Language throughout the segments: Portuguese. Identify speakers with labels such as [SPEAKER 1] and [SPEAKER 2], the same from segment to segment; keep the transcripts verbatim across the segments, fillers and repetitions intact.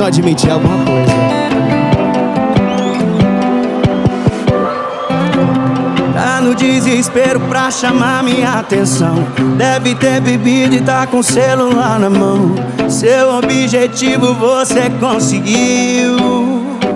[SPEAKER 1] admitir alguma coisa. Tá no desespero pra chamar minha atenção. Deve ter bebido e tá com o celular na mão. Seu objetivo você conseguiu.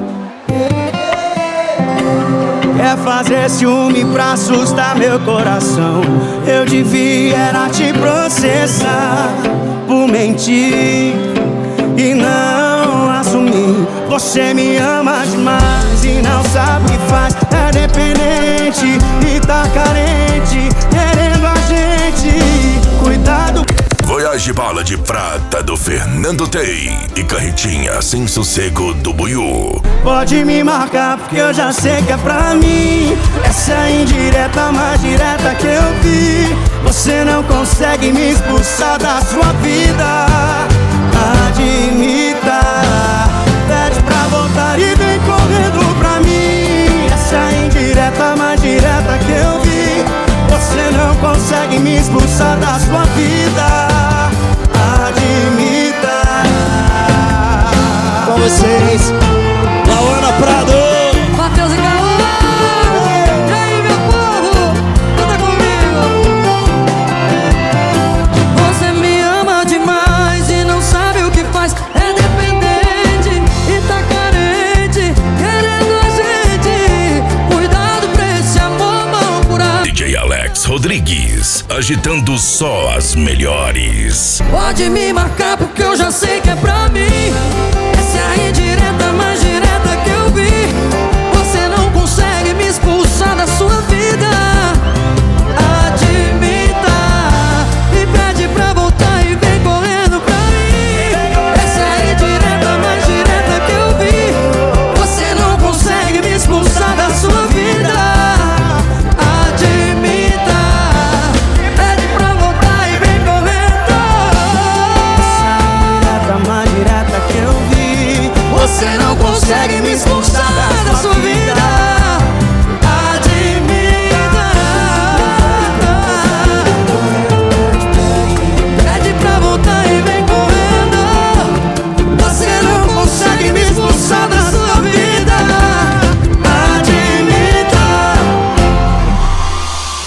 [SPEAKER 1] Quer fazer ciúme pra assustar meu coração. Eu devia era te processar por mentir e não assumir. Você me ama demais e não sabe o que faz. É dependente e tá carente, querendo a gente. Cuidado.
[SPEAKER 2] Voyage Bala de Prata do Fernando Tey e Carretinha Sem Sossego do Buiú.
[SPEAKER 1] Pode me marcar porque eu já sei que é pra mim. Essa é a indireta mais direta que eu vi. Você não consegue me expulsar da sua vida. Admita, pede pra voltar e vem correndo pra mim. Essa é a indireta mais direta que eu vi. Você não consegue me expulsar da sua vida. Admita. Com vocês, Lauana Prado,
[SPEAKER 3] Matheus e Caô. E aí, meu povo, canta comigo. Você me ama demais e não sabe o que faz. É dependente e tá carente, querendo a gente. Cuidado pra esse amor mal curado.
[SPEAKER 2] D J Alex Rodrigues, agitando só as melhores.
[SPEAKER 3] Pode me marcar porque eu já sei que é pra mim. Essa é a indireta